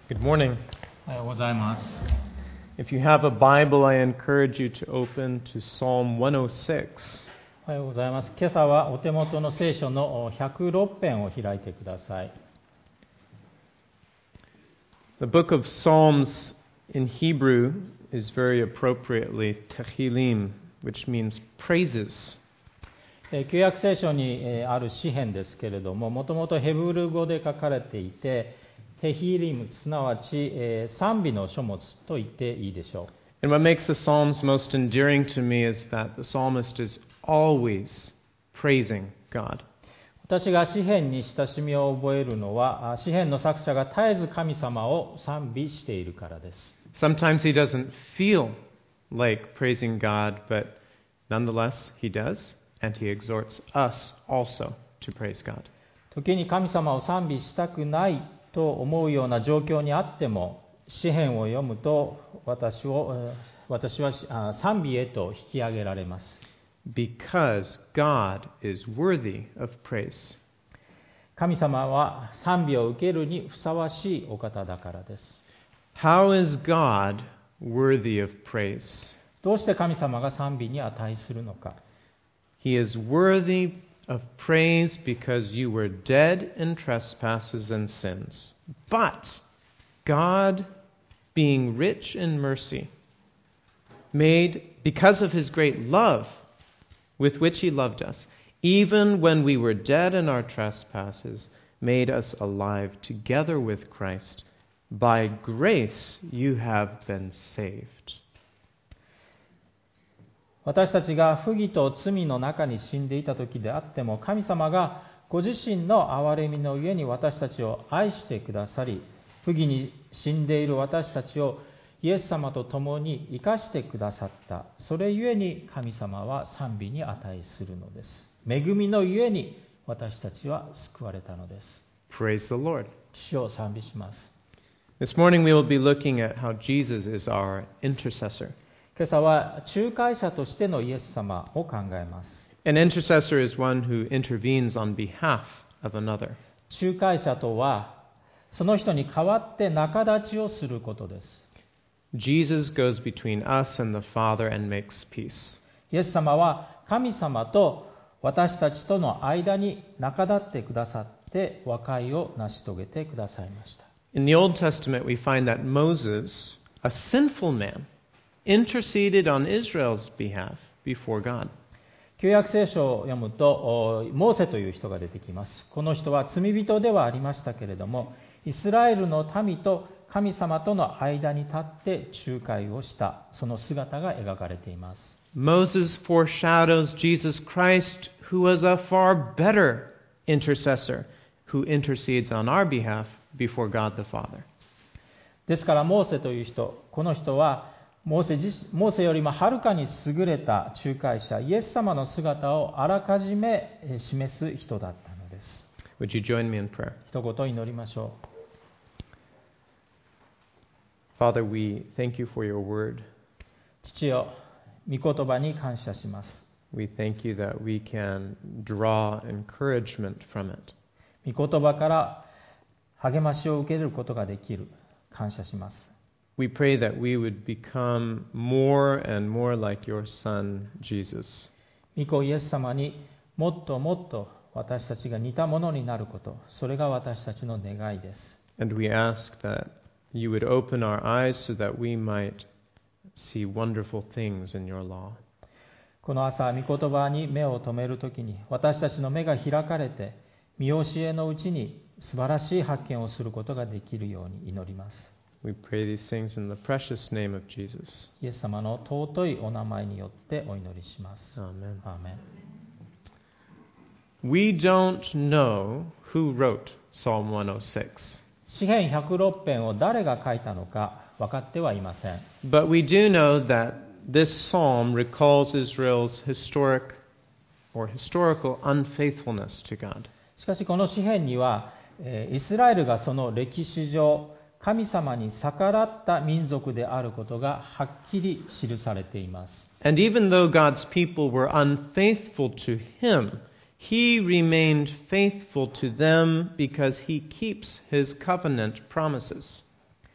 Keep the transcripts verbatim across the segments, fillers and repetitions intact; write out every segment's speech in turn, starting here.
Good morning. おはようございます。 If you have a Bible, I encourage you to open to Psalm one oh six. おはようございます。今朝はお手元の聖書のひゃくろく編を開いてください。 The book of Psalms in Hebrew is very appropriately Tehillim, which means praises. えー旧約聖書にえーある詩編ですけれども、もともとヘブル語で書かれていて、テヒリム、すなわち、えー賛美の書物と言っていいでしょう。 And what makes the Psalms most endearing to me is that the psalmist is always praising God. 私が詩編に親しみを覚えるのは、あ詩編の作者が絶えず神様を賛美しているからです。 Sometimes he doesn't feel like praising God, but nonetheless he does, and he exhorts us also to praise God. 時に神様を賛美したくないと思うような状況にあっても、詩編を読むと私をえー私はあ賛美へと引き上げられます。 Because God is worthy of praise. 神様は賛美を受けるにふさわしいお方だからです。 How is God worthy of praise? どうして神様が賛美に値するのか。 He is worthy of praise because you were dead in trespasses and sins. But God, being rich in mercy, made, because of his great love with which he loved us, even when we were dead in our trespasses, made us alive together with Christ. By grace you have been saved. 私たちが不義と罪の中に死んでいた時であっても、神様がご自身の憐れみのゆえに私たちを愛してくださり、不義に死んでいる私たちをイエス様と共に生かしてくださった。それゆえに神様は賛美に値するのです。恵みのゆえに私たちは救われたのです。 Praise the Lord. 主を賛美します。 This morning we will be looking at how Jesus is our intercessor. 今朝は仲介者としてのイエス様を考えます。 An intercessor is one who intervenes on behalf of another. 仲介者とはその人に代わって仲立ちをすることです。 Jesus goes between us and the Father and makes peace. イエス様は神様と私たちとの間に仲立ってくださって和解を成し遂げてくださいました。 In the Old Testament, we find that Moses, a sinful man, interceded on Israel's behalf before God. 旧約聖書を読むとおモーセという人が出てきます。この人は罪人ではありましたけれども、イスラエルの民と神様との間に立って仲介をしたその姿が描かれています。 Moses foreshadows Jesus Christ, who was a far better intercessor, who intercedes on our behalf before God the Father. ですからモーセという人、この人はモーセ自モーセよりもはるかに優れた仲介者、イエス様の姿をあらかじめ示す人だったのです。 Would you join me in prayer? 一言祈りましょう。 Father, we thank you for your word. 父よ、御言葉に感謝します。 We thank you that we can draw encouragement from it. 御言葉から励ましを受けることができる。感謝します。 We pray that we would become more and more like your Son, Jesus. 御子イエス様にもっともっと私たちが似たものになること、それが私たちの願いです。 And we ask that you would open our eyes so that we might see wonderful things in your law. この朝、御言葉に目を留めるときに、私たちの目が開かれて、見教えのうちに素晴らしい発見をすることができるように祈ります。 We pray these things in the precious name of Jesus. イエス様の尊いお名前によってお祈りします。 Amen. アーメン。 We don't know who wrote Psalm one oh six, 詩編ひゃくろく編を誰が書いたのか分かってはいません。 but we do know that this psalm recalls Israel's historic or historical unfaithfulness to God. しかしこの詩編には、えーイスラエルがその歴史上、神様に逆らった民族であることがはっきり記されています。 And even though God's people were unfaithful to him, he remained faithful to them because he keeps his covenant promises.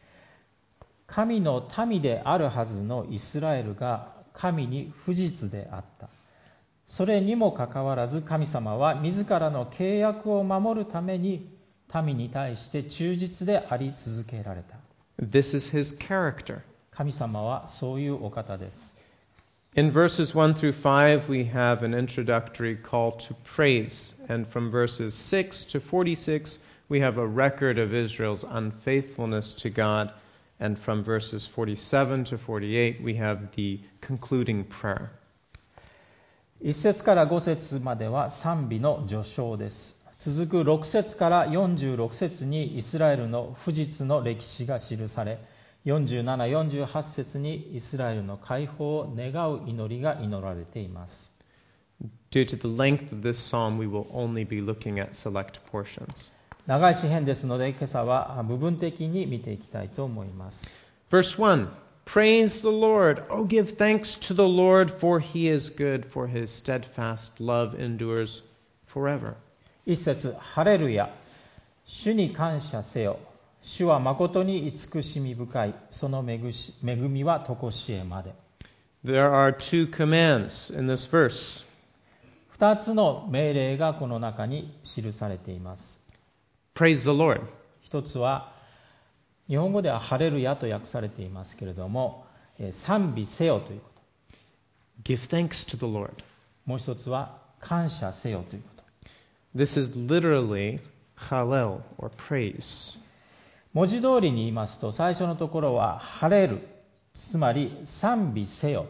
神の民であるはずのイスラエルが神に不実であった。それにもかかわらず神様は自らの契約を守るために民に対して忠実であり続けられた。 This is his character. 神様はそういうお方です。 In verses one through five, we have an introductory call to praise. And from verses six to forty-six, we have a record of Israel's unfaithfulness to God. And from verses forty-seven to forty-eight, we have the concluding prayer. 一節から五節までは賛美の序章です。続く六節から四十六節にイスラエルの不実の歴史が記され、よんじゅうなな、よんじゅうはち節にイスラエルの解放を願う祈りが祈られています。 Due to the length of this psalm, we will only be looking at select portions. 長い詩編ですので、今朝は部分的に見ていきたいと思います。 Verse one, Praise the Lord. Oh, give thanks to the Lord, for he is good, for his steadfast love endures forever. 一節、ハレルヤ。主に感謝せよ。主は誠に慈しみ深い。その恵みは常しえまで。 There are two commands in this verse. 二つの命令がこの中に記されています。 Praise the Lord. 一つは、日本語ではハレルヤと訳されていますけれども、賛美せよということ。 Give thanks to the Lord. もう一つは、感謝せよということ。 This is literally Hallel or praise. 文字通りに言いますと、最初のところはハレル、つまり賛美せよ。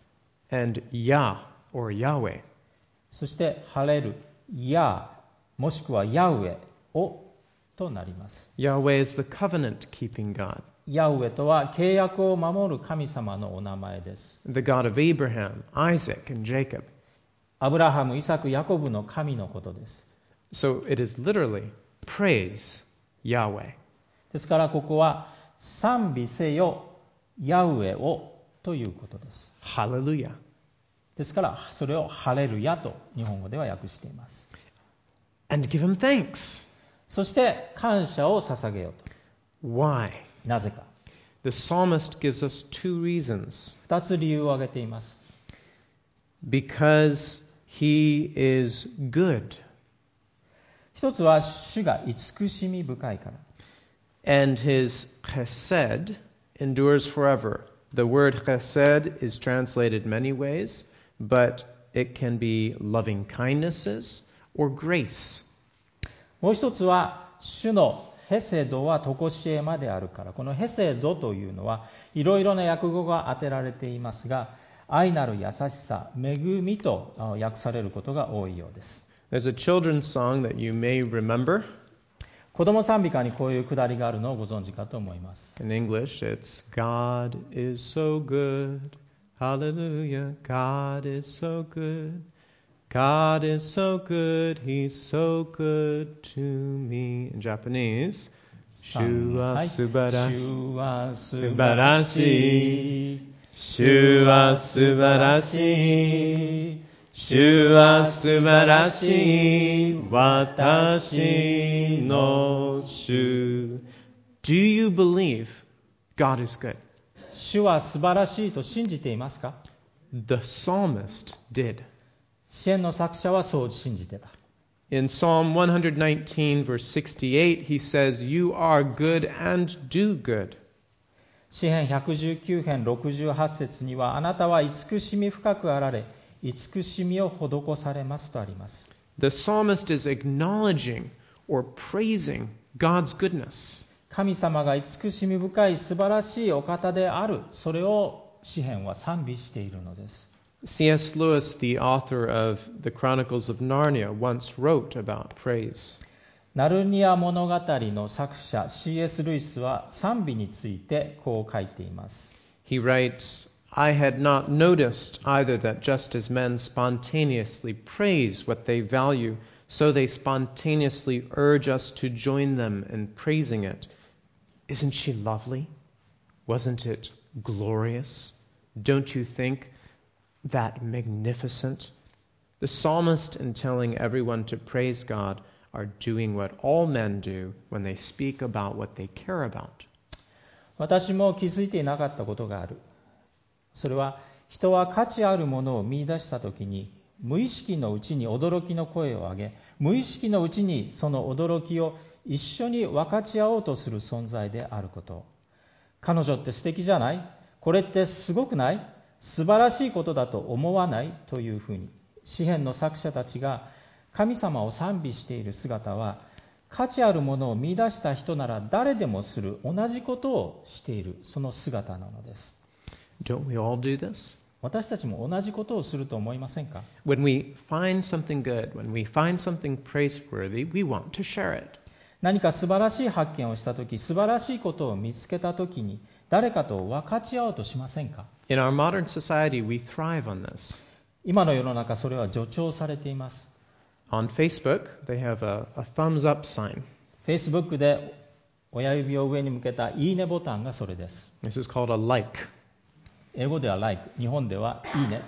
And Yah or Yahweh. そしてハレル、ヤー、もしくはヤウエをとなります。 Yahweh is the covenant-keeping God. ヤウエとは契約を守る神様のお名前です。 The God of Abraham, Isaac, and Jacob. アブラハム、イサク、ヤコブの神のことです。 So it is literally praise Yahweh. ですからここは賛美せよヤウエをということです。 Hallelujah. ですからそれをハレルヤと日本語では訳しています。 And give him thanks. そして感謝を捧げようと。 Why? なぜか。 The psalmist gives us two reasons. 二つ理由を挙げています。 Because he is good. 一つは主が慈しみ深いから。 And his chesed endures forever. The word chesed is translated many ways, but it can be loving kindnesses or grace. もう一つは主のヘセドは常しえまであるから。このヘセドというのはいろいろな訳語が当てられていますが、愛なる優しさ、恵みと訳されることが多いようです。 There's a children's song that you may remember. 子供賛美歌にこういうくだりがあるのをご存知かと思います。 In English, it's God is so good. Hallelujah. God is so good. God is so good. He's so good to me. In Japanese, 主は素晴らしい。 主は素素晴らしい。主は素晴らしい。主は素晴らしい。私の主。Do you believe God is good? 主は素晴らしいと信じていますか？ The psalmist did. 詩篇の作者はそう信じてた。 In Psalm one nineteen, verse sixty-eight, he says, You are good and do good. 詩編ひゃくじゅうきゅう編ろくじゅうはち節には、あなたは慈しみ深くあられ、慈しみを施されますとあります。 The psalmist is acknowledging or praising God's goodness. 神様が慈しみ深い素晴らしいお方である、それを詩編は賛美しているのです。 C S Lewis, the author of The Chronicles of Narnia, once wrote about praise. ナルニア物語の作者 シーエス ルイスは賛美についてこう書いています。 He writes, I had not noticed either that just as men spontaneously praise what they value, so they spontaneously urge us to join them in praising it. Isn't she lovely? Wasn't it glorious? Don't you think that magnificent? The psalmist, in telling everyone to praise God, are doing what all men do when they speak about what they care about. 私も気づいていなかったことがある。それは人は価値あるものを見出したときに無意識のうちに驚きの声を上げ、無意識のうちにその驚きを一緒に分かち合おうとする存在であること。彼女って素敵じゃない？これってすごくない？素晴らしいことだと思わない？というふうに、詩編の作者たちが神様を賛美している姿は、価値あるものを見出した人なら誰でもする同じことをしている、その姿なのです。 Don't we all do this? 私たちも同じことをすると思いませんか？ When we find something good, when we find something praiseworthy, we want to share it. 何か素晴らしい発見をしたとき、素晴らしいことを見つけたときに、誰かと分かち合おうとしませんか？ In our modern society, we thrive on this. 今の世の中、それは助長されています。 On Facebook, they have a, a thumbs up sign. Facebook で親指を上に向けたいいねボタンがそれです。 This is called a like. 英語では like、日本ではいいね。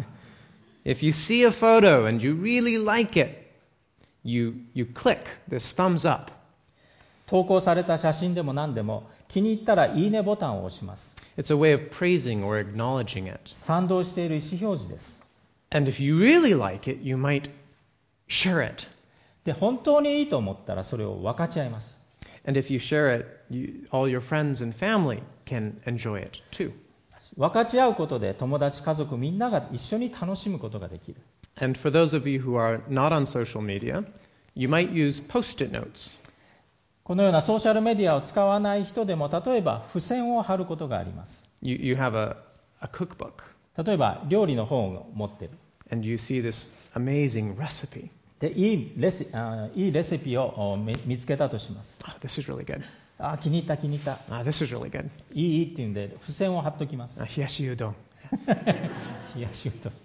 If you see a photo and you really like it, you, you click this thumbs up. 投稿された写真でも何でも気に入ったらいいねボタンを押します。 It's a way of praising or acknowledging it. 賛同している意思表示です。 And if you really like it, you might share it. で、本当にいいと思ったらそれを分かち合います。 And if you share it, you, all your friends and family can enjoy it too. 分かち合うことで友達、家族みんなが一緒に楽しむことができる。 And for those of you who are not on social media, you might use post-it notes. このようなソーシャルメディアを使わない人でも、例えば付箋を貼ることがあります。 You, you have a, a cookbook, 例えば料理の本を持っている。 and you see this amazing recipe. で、いいレシ、あいいレシピを見見つけたとします。 Oh, this is really good. あ、気に入った気に入った。 Ah, this is really good. いいいいっていうんで付箋を貼っときます。 Ah, hiyashi udon. 冷やしうどん。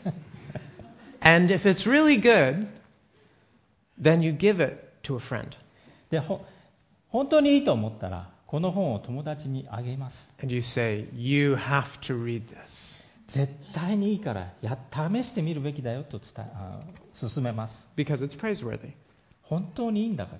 And if it's really good, then you give it to a friend. でほ本当にいいと思ったらこの本を友達にあげます。 And you say, you have to read this. 絶対にいいからや試してみるべきだよと伝えあ勧めます。 Because it's praiseworthy. 本当にいいんだから。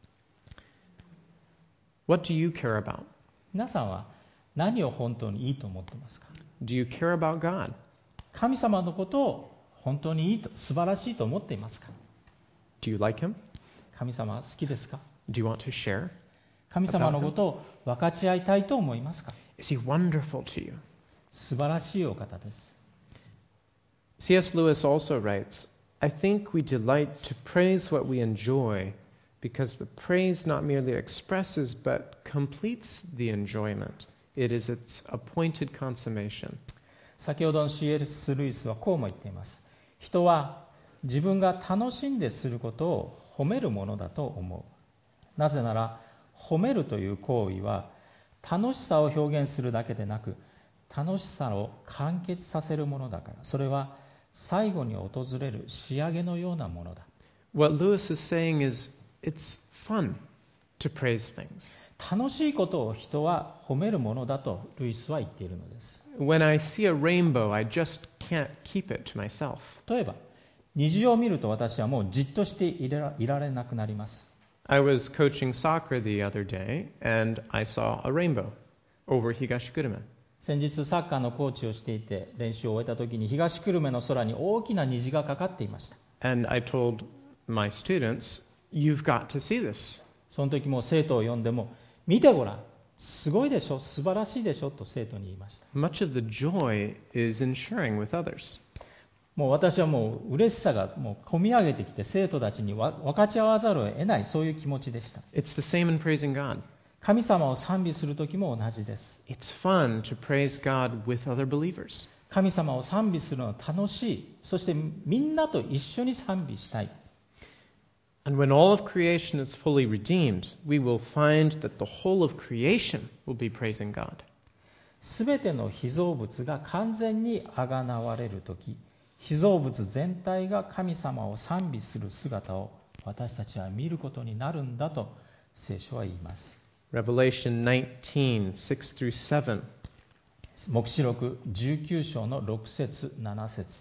What do you care about? 皆さんは何を本当にいいと思ってますか？ Do you care about God? 神様のことを本当にいいと素晴らしいと思っていますか？ Do you like him? 神様は好きですか？ Do you want to share? 神様のことを分かち合いたいと思いますか？ Is he wonderful to you? 素晴らしいお方です。 C S Lewis also writes, I think we delight to praise what we enjoy because the praise not merely expresses but completes the enjoyment. It is its appointed consummation. 先ほどの シーエス ルイスはこうも言っています。人は自分が楽しんですることを褒めるものだと思う。なぜなら褒めるという行為は楽しさを表現するだけでなく、楽しさを完結させるものだから。それは最後に訪れる仕上げのようなものだ。 What Lewis is saying is it's fun to praise things. 楽しいことを人は褒めるものだとルイスは言っているのです。 When I see a rainbow, I just can't keep it to myself. 例えば虹を見ると私はもうじっとしていらいられなくなります。 I was coaching soccer the other day, and I saw a rainbow over Higashikurume. 先日サッカーのコーチをしていて練習を終えた時に東久留米の空に大きな虹がかかっていました。 And I told my students, you've got to see this. その時も生徒を呼んでも見てごらん、すごいでしょ、素晴らしいでしょと生徒に言いました。 Much of the joy is in sharing with others. もう私はもう嬉しさがもう込み上げてきて生徒たちに分かち合わざるを得ない、そういう気持ちでした。 It's the same in praising God. 神様を賛美する時も同じです。 It's fun to praise God with other believers. 神様を賛美するのは楽しい。そしてみんなと一緒に賛美したい。 And when all of creation is fully redeemed, we will find that the whole of creation will be praising God. すべての被造物が完全にあがなわれるとき、被造物全体が神様を賛美する姿を私たちは見ることになるんだと聖書は言います。 Revelation nineteen, six through seven. 黙示録じゅうきゅう章のろく節なな節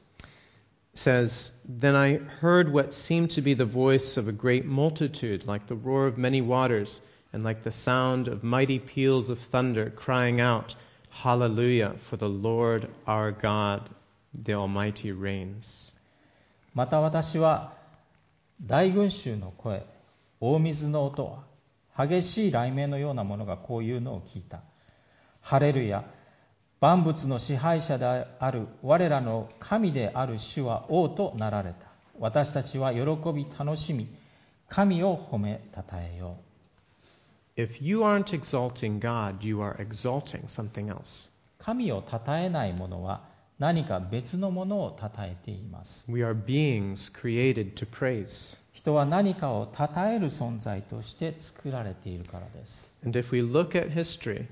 says, Then I heard what seemed to be the voice of a great multitude, like the roar of many waters, and like the sound of mighty peals of thunder, crying out, Hallelujah, for the Lord our God, the Almighty reigns. また私は大群衆の声、大水の音、激しい雷鳴のようなものがこういうのを聞いた。ハレルヤ、万物の支配者である我らの神である主は王となられた。私たちは喜び楽しみ、神を褒めたたえよう。 If you aren't exalting God, you are exalting something else. 神をたたえない者は何か別のものをたたえています。 We are beings created to praise. 人は何かをたたえる存在として作られているからです。 And if we look at history,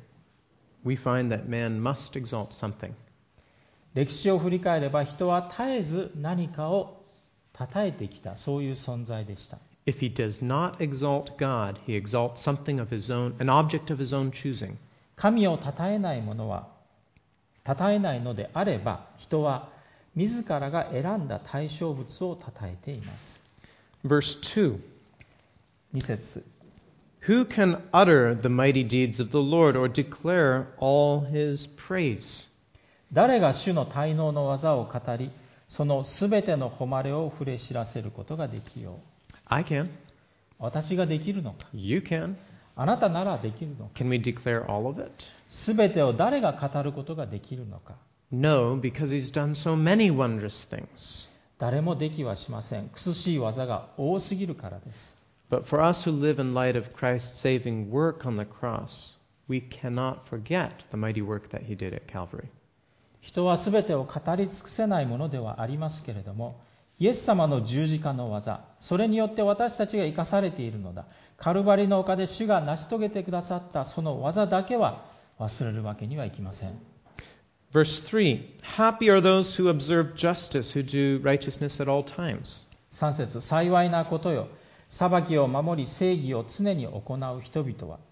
we find that man must exalt something. 歴史を振り返れば人は絶えず何かをたたえてきた、そういう存在でした。 If he does not exalt God, he exalts something of his own, an object of his own choosing. 神をたたえない者は、たたえないのであれば、人は自らが選んだ対象物をたたえています。 Verse two. に節。 Who can utter the mighty deeds of the Lord or declare all his praise? 誰が主の大能の技を語り、そのすべての誉れを触れ知らせることができよう。 I can. 私ができるのか。 You can. あなたならできるのか。 Can we declare all of it? すべてを誰が語ることができるのか。 No, because he's done so many wondrous things. 誰もできはしません。苦しい技が多すぎるからです。 But for us who live in light of Christ's saving work on the cross, we cannot forget the mighty work that he did at Calvary. 人はすべてを語り尽くせないものではありますけれども、イエス様の十字架の技、それによって私たちが生かされているのだ。カルバリの丘で主が成し遂げてくださったその技だけは忘れるわけにはいきません。 Verse three. Happy are those who observe justice, who do righteousness at all times. さん節。幸いなことよ。裁きを守り正義を常に行う人々は。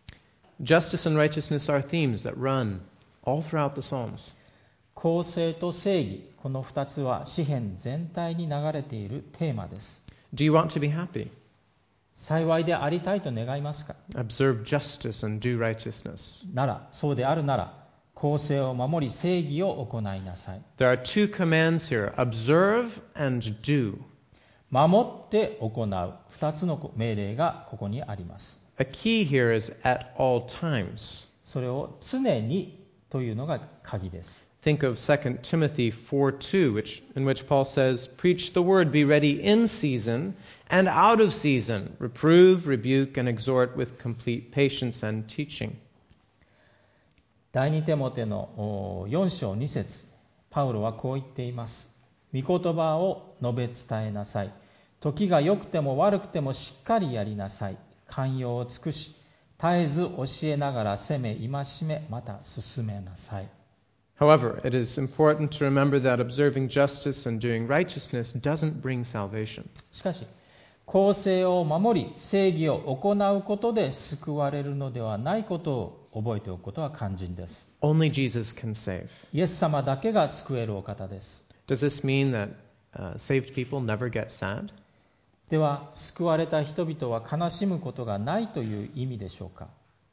Justice and righteousness are themes that run all throughout the Psalms. 公正と正義、このふたつは詩篇全体に流れているテーマです。 Do you want to be happy? 幸いでありたいと願いますか。 Observe justice and do righteousness. なら、そうであるなら、公正を守り正義を行いなさい。 There are two commands here, observe and do. 守って行う。二つの命令がここにあります。 A key here is at all times. それを常にというのが鍵です。 Think of Second Timothy four two, which, in which Paul says, Preach the word, be ready in season and out of season. Reprove, rebuke, and exhort with complete patience and teaching. 第二テモテのよん章に節、パウロはこう言っています。御言葉を述べ伝えなさい。時が良くても悪くてもしっかりやりなさい。寛容を尽くし、絶えず教えながら責め、戒め、また進めなさい。 However, it is important to remember that observing justice and doing righteousness doesn't bring salvation. しかし、公正を守り、正義を行うことで救われるのではないことを覚えておくことは肝心です。 Only Jesus can save. イエス様だけが救えるお方です。 Does this mean that uh, saved people never get sad? では、救われた人々は悲しむことがないという意味でしょうか。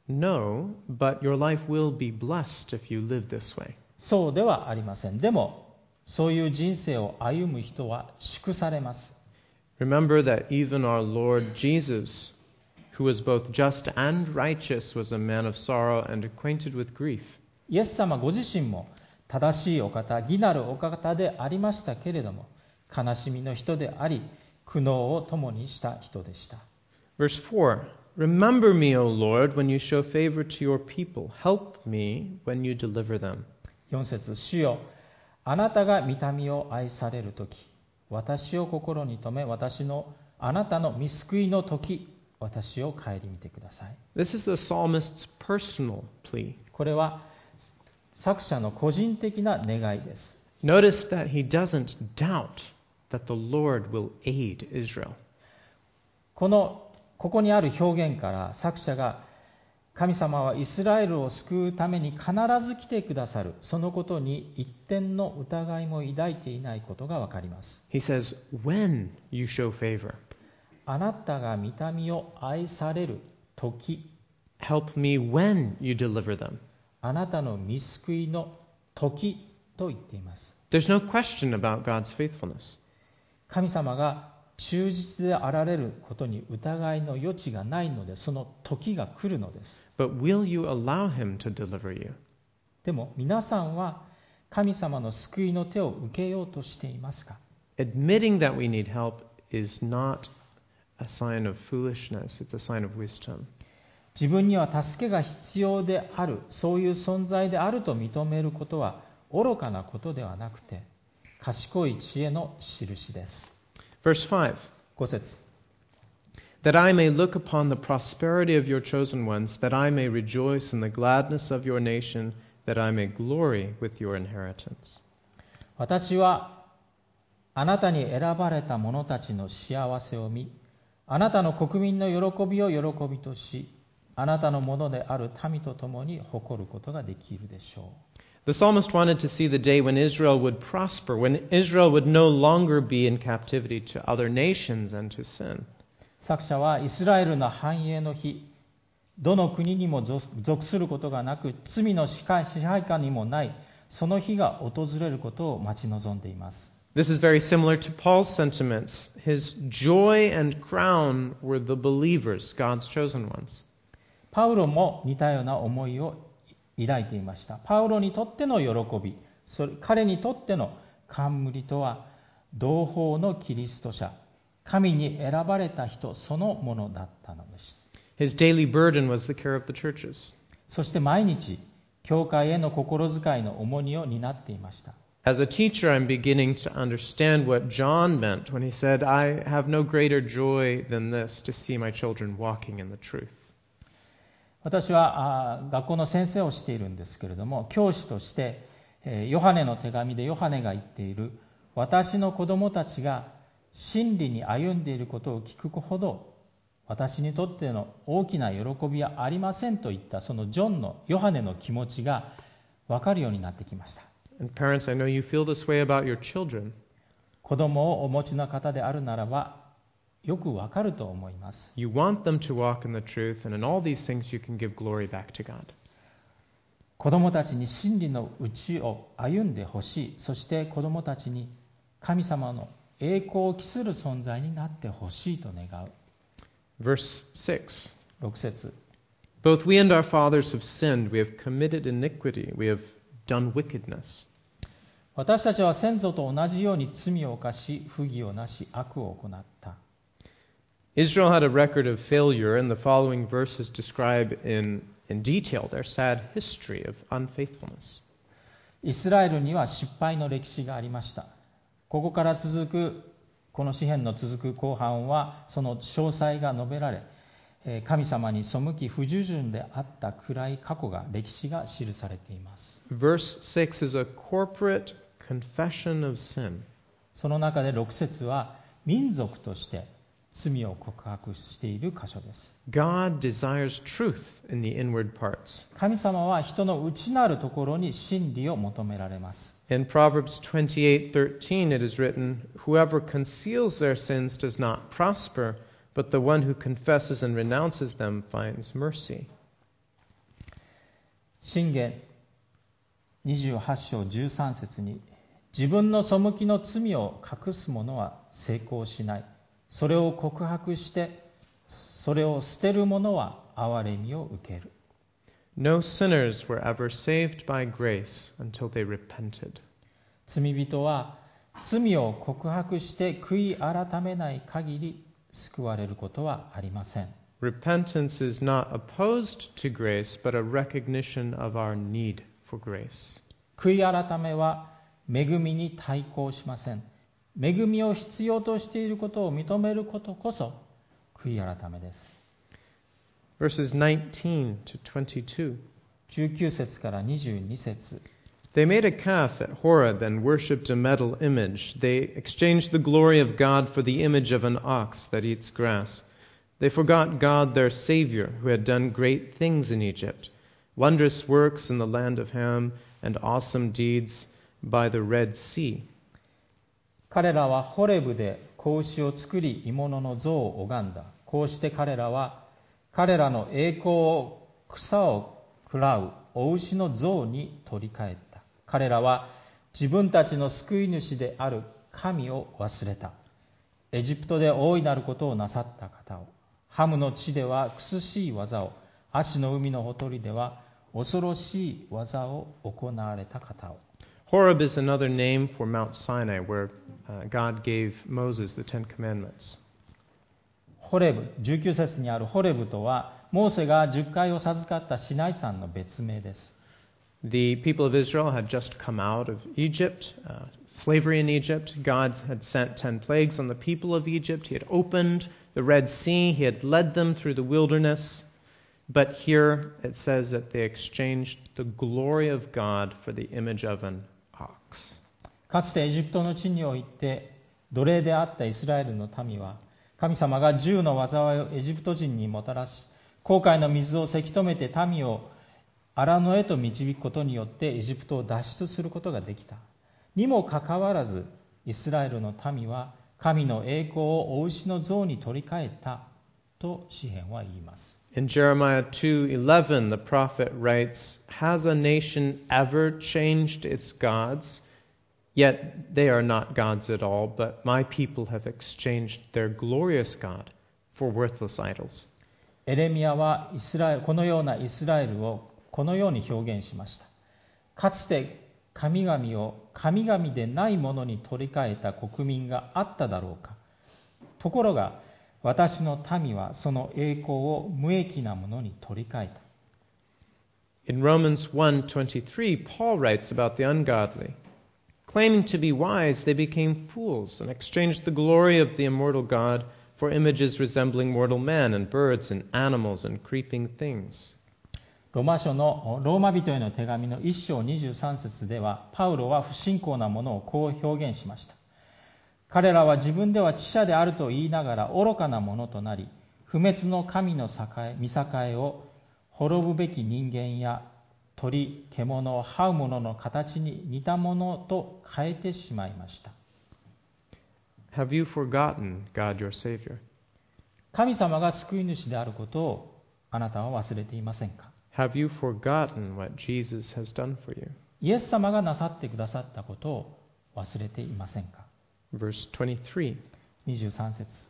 No, but your life will be blessed if you live this way. そうではありません。でも、そういう人生を歩む人は祝されます。 Remember that even our Lord Jesus, who was both just and righteous, was a man of sorrow and acquainted with grief. イエス様ご自身も正しいお方、義なるお方でありましたけれども、悲しみの人であり、苦悩を共にした人でした。 Verse four. Remember me, O Lord, when you show favor to your people. Help me when you deliver them. よん節、主よ、あなたが御民を愛されるとき、私を心に留め、私のあなたの御救いの時、私を顧みてください。 This is the psalmist's personal plea. これは作者の個人的な願いです。 Notice that he doesn't doubt that the Lord will aid Israel. このここにある表現から作者が神様はイスラエルを救うために必ず来てくださる、そのことに一点の疑いも抱いていないことがわかります。 He says, when you show favor. あなたが御民を愛される時 help me when you deliver them. あなたの御救いの時と言っています。 There's no question about God's faithfulness. 神様が忠実であられることに疑いの余地がないので、その時が来るのです。 But will you allow him to deliver you? でも皆さんは神様の救いの手を受けようとしていますか？ Admitting that we need help is not a sign of foolishness, it's a sign of wisdom. 自分には助けが必要である、そういう存在であると認めることは愚かなことではなくて、賢い知恵の印です。 Verse five. ご節。 That I may look upon the prosperity of your chosen ones, that I may rejoice in the gladness of your nation, that I may glory with your inheritance. 私はあなたに選ばれた者たちの幸せを見、あなたの国民の喜びを喜びとし、あなたのものである民と共に誇ることができるでしょう。 The psalmist wanted to see the day when Israel would prosper, when Israel would no longer be in captivity to other nations and to sin. 作者はイスラエルの繁栄の日、どの国にも属することがなく、罪の支配下にもない、その日が訪れることを待ち望んでいます。 This is very similar to Paul's sentiments. His joy and crown were the believers, God's chosen ones. パウロも似たような思いを抱いていました。パウロにとっての喜び、それ彼にとっての冠とは、同胞のキリスト者、神に選ばれた人そのものだったのです。 His daily burden was the care of the churches. そして毎日、教会への心遣いの重荷を担っていました。 As a teacher, I'm beginning to understand what John meant when he said, I have no greater joy than this, to see my children walking in the truth. 私はあ学校の先生をしているんですけれども、教師として、えーヨハネの手紙でヨハネが言っている、私の子供たちが真理に歩んでいることを聞くほど、私にとっての大きな喜びはありませんといった、そのジョンのヨハネの気持ちが分かるようになってきました。 And parents, I know you feel this way about your children. 子供をお持ちの方であるならば、よくわかると思います。 You want them to walk in the truth, and in all these things you can give glory back to God. 子供たちに真理の道を歩んでほしい。そして子供たちに神様の栄光を期する存在になってほしいと願う。 Verse six. ろく節。 Both we and our fathers have sinned. We have committed iniquity. We have done wickedness. 私たちは先祖と同じように罪を犯し、不義をなし、悪を行った。 Israel had a record of failure, and the following verses describe in, in detail their sad history of unfaithfulness. イスラエルには失敗の歴史がありました。ここから続く、この詩篇の続く後半は、その詳細が述べられ、神様に背き不従順であった暗い過去が、歴史が記されています。 Verse six is a corporate confession of sin. その中でろく節は、民族として罪を告白している箇所です。 God desires truth in the inward parts. 神様は人の内なるところに真理を求められます。 In Proverbs twenty-eight thirteen it is written, Whoever conceals their sins does not prosper, but the one who confesses and renounces them finds mercy. 箴言にじゅうはち章じゅうさん節に、自分の背きの罪を隠す者は成功しない。それを告白して、それを捨てる者は憐れみを受ける。 No sinners were ever saved by grace until they repented. 罪人は罪を告白して悔い改めない限り救われることはありません。 Repentance is not opposed to grace, but a recognition of our need for grace. 悔い改めは恵みに対抗しません。恵みを必要としていることを認めることこそ悔い改めです。 Verses nineteen to twenty-two. じゅうきゅう節からにじゅうに節。 They made a calf at Horeb and worshipped a metal image. They exchanged the glory of God for the image of an ox that eats grass. They forgot God, their Savior, who had done great things in Egypt, wondrous works in the land of Ham, and awesome deeds by the Red Sea. 彼らはホレブで子牛を作り、鋳物の像を拝んだ。こうして彼らは彼らの栄光を草を喰らうお牛の像に取り替えた。彼らは自分たちの救い主である神を忘れた。エジプトで大いなることをなさった方を、ハムの地では苦しい技を、アシの海のほとりでは恐ろしい技を行われた方を。 Horeb is another name for Mount Sinai, where uh, God gave Moses the Ten Commandments. ホレブ、じゅうきゅう節にあるホレブとは、モーセが十戒を授かったシナイ山の別名です。 The people of Israel had just come out of Egypt, uh, slavery in Egypt. God had sent ten plagues on the people of Egypt. He had opened the Red Sea. He had led them through the wilderness. But here it says that they exchanged the glory of God for the image of an ox. かつてエジプトの地において奴隷であったイスラエルの民は、神様が十の災いをエジプト人にもたらし、紅海の水をせき止めて民を荒野へと導くことによってエジプトを脱出することができた。にもかかわらず、イスラエルの民は神の栄光をお牛の像に取り替えたと詩編は言います。 In Jeremiah two eleven, the prophet writes, "Has a nation ever changed its gods? Yet they are not gods at all, but my people have exchanged their glorious God for worthless idols." エレミヤはイスラエル、このようなイスラエルをこのように表現しました。かつて神々を神々でないものに取り替えた国民があっただろうか。ところが私の民はその栄光を無益なものに取り替えた。 In Romans one twenty-three, Paul writes about the ungodly. Claiming to be wise, they became fools and exchanged the glory of the immortal God for images resembling mortal men and birds and animals and creeping things. ローマ書のローマ人への手紙のいっ章にじゅうさん節では、パウロは不信仰なものをこう表現しました。彼らは自分では知者であると言いながら愚かなものとなり、不滅の神の栄見栄を滅ぶべき人間や鳥、獣、這うものの形に似たものと変えてしまいました。 Have you forgotten God your Savior? 神様が救い主であることをあなたは忘れていませんか？ Have you forgotten what Jesus has done for you? イエス様がなさってくださったことを忘れていませんか？ Verse twenty-three. にじゅうさん節。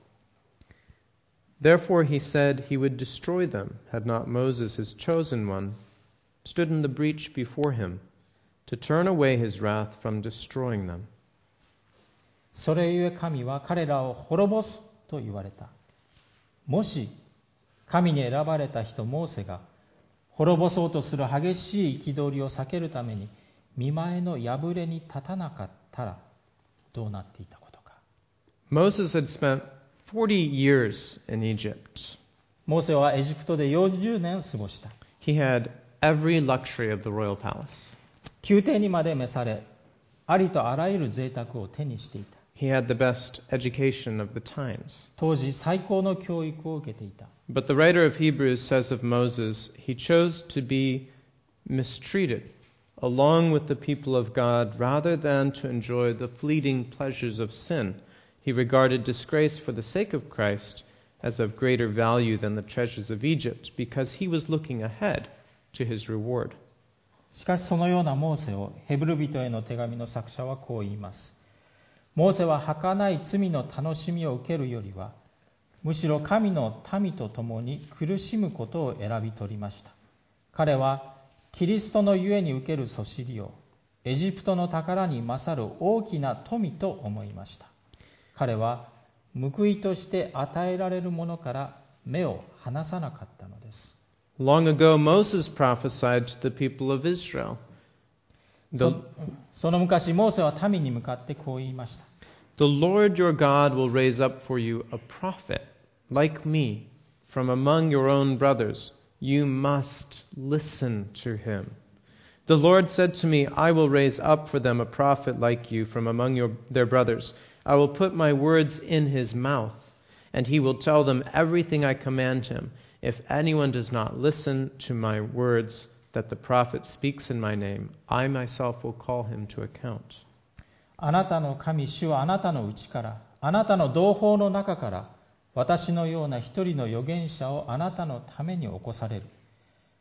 Therefore he said he would destroy them, had not Moses, his chosen one, stood in the breach before him, to turn away his wrath from destroying them. それゆえ神は彼らを滅ぼすと言われた。もし神に選ばれた人モーセが滅ぼそうとする激しい憤りを避けるために見前の破れに立たなかったらどうなっていたことか。 Moses had spent forty years in Egypt. モーセはエジプトでよんじゅうねん過ごした。 He had every luxury of the royal palace. 宮廷にまで召され、ありとあらゆる贅沢を手にしていた。 He had the best education of the times. 当時最高の教育を受けていた。 But the writer of Hebrews says of Moses, he chose to be mistreated along with the people of God rather than to enjoy the fleeting pleasures of sin. He regarded disgrace for the sake of Christ as of greater value than the treasures of Egypt because he was looking ahead to his reward. しかしそのようなモーセをヘブル人への手紙の作者はこう言います。モーセは儚い罪の楽しみを受けるよりは、むしろ神の民と共に苦しむことを選び取りました。彼はキリストのゆえに受けるそしりをエジプトの宝に勝る大きな富と思いました。彼は報いとして与えられるものから目を離さなかったのです。 Long ago, Moses prophesied to the people of Israel. そ, その昔、モーセは民に向かってこう言いました。 The Lord your God will raise up for you a prophet like me from among your own brothers. You must listen to him. The Lord said to me, I will raise up for them a prophet like you from among your, their brothers. I will put my words in his mouth, and he will tell them everything I command him. If anyone does not listen to my words that the prophet speaks in my name, I myself will call him to account. あなたの神主はあなたのうちから、あなたの同胞の中から、私のような一人の預言者をあなたのために起こされる。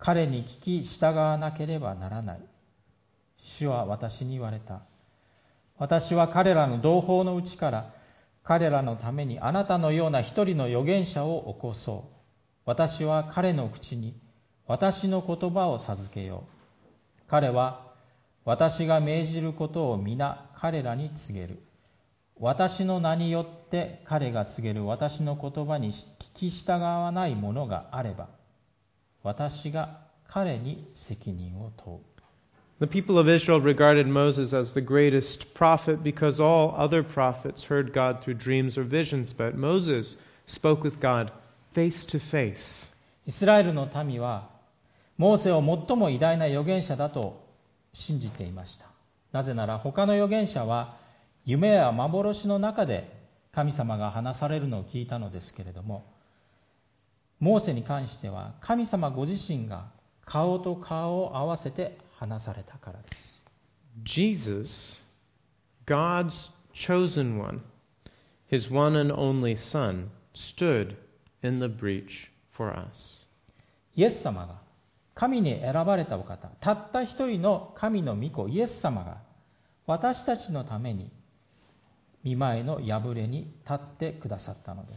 彼に聞き従わなければならない。主は私に言われた。私は彼らの同胞のうちから彼らのためにあなたのような一人の預言者を起こそう。私は彼の口に私の言葉を授けよう。彼は私が命じることを皆彼らに告げる。私の名によって彼が告げる私の言葉に聞き従わないものがあれば、私が彼に責任を問う。 The people of Israel regarded Moses as the greatest prophet because all other prophets heard God through dreams or visions, but Moses spoke with God face to face. イスラエルの民はモーセを最も偉大な預言者だと信じていました。なぜなら他の預言者は夢や幻の中で神様が話されるのを聞いたのですけれども、モーセに関しては神様ご自身が顔と顔を合わせて話されたからです。 Jesus, God's chosen one, his one and only Son, stood in the breach for us. イエス様が神に選ばれたお方、たった一人の神の御子イエス様が私たちのために御前の破れに立ってくださったのです。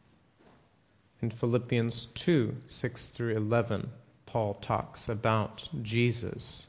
In Philippians two, six through eleven, Paul talks about Jesus,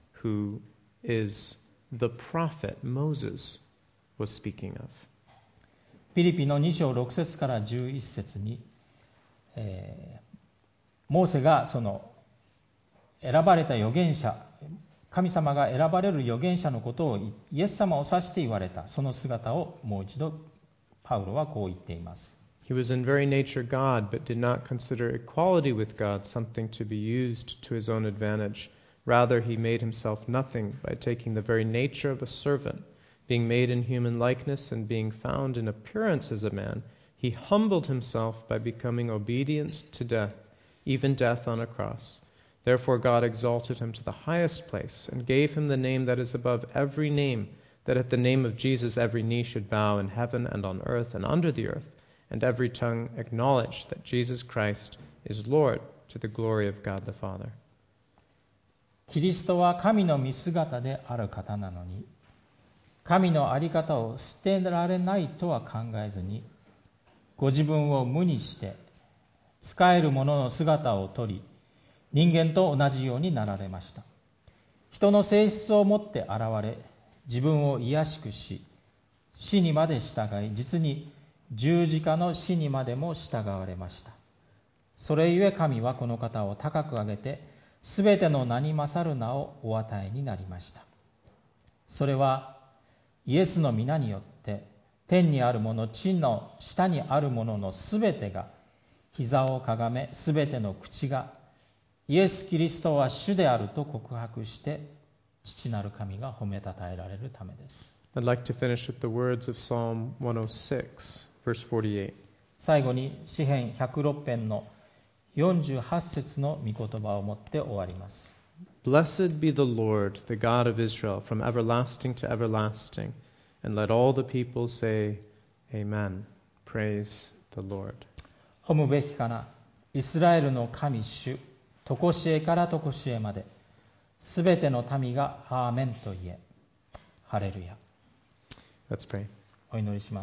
who is the prophet Moses was speaking of. フィリピのに章ろく節からじゅういち節に、えー、モーセがその選ばれた預言者、神様が選ばれる預言者のことをイエス様を指して言われた、その姿をもう一度パウロはこう言っています。 He was in very nature God, but did not consider equality with God something to be used to his own advantage. Rather, he made himself nothing by taking the very nature of a servant. Being made in human likeness and being found in appearance as a man, he humbled himself by becoming obedient to death, even death on a cross. Therefore God exalted him to the highest place and gave him the name that is above every name, that at the name of Jesus every knee should bow in heaven and on earth and under the earth, and every tongue acknowledge that Jesus Christ is Lord, to the glory of God the Father. キリストは神の見姿である方なのに、神の在り方を捨てられないとは考えずに、ご自分を無にして、仕える者の姿をとり、人間と同じようになられました。人の性質をもって現れ、自分を卑しくし、死にまで従い、実に十字架の死にまでも従われました。それゆえ神はこの方を高く上げて、すべての名に勝る名をお与えになりました。それはイエスの皆によって、天にあるもの、地の下にあるもののすべてが膝をかがめ、すべての口がイエス・キリストは主であると告白して、父なる神が褒めたたえられるためです。 I'd like to finish with the words of Psalm one oh six, verse forty-eight. 最後に詩編ひゃくろく編のよんじゅうはち節の御言葉をもって終わります。 Blessed be the Lord, the God of Israel, from everlasting to everlasting, and let all the people say, Amen. Praise the Lord. 褒むべきかな、イスラエルの神主、とこしえからとこしえまで、すべての民がアーメンと言え。ハレルヤ。 Let's pray. お祈りします。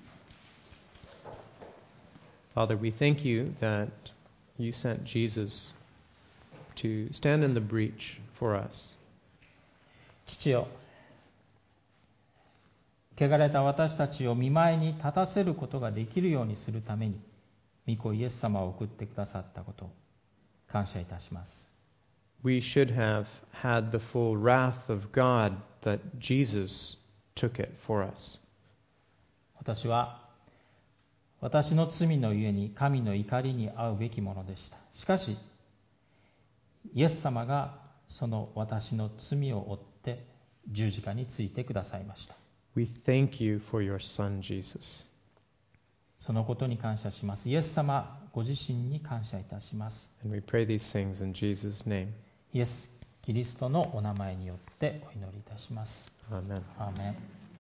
Father, we thank you that you sent Jesus to stand in the breach for us. 父よ、汚れた私たちを御前に立たせることができるようにするために、御子イエス様を送ってくださったことを感謝いたします。 We should have had the full wrath of God, but Jesus took it for us. 私は私の罪のゆえに神の怒りに遭うべきものでした。しかし、イエス様がその私の罪を負って十字架についてくださいました。 We thank you for your Son, Jesus. そのことに感謝します。イエス様ご自身に感謝いたします。 And we pray these things in Jesus' name. イエス・キリストのお名前によってお祈りいたします。 Amen. アーメン。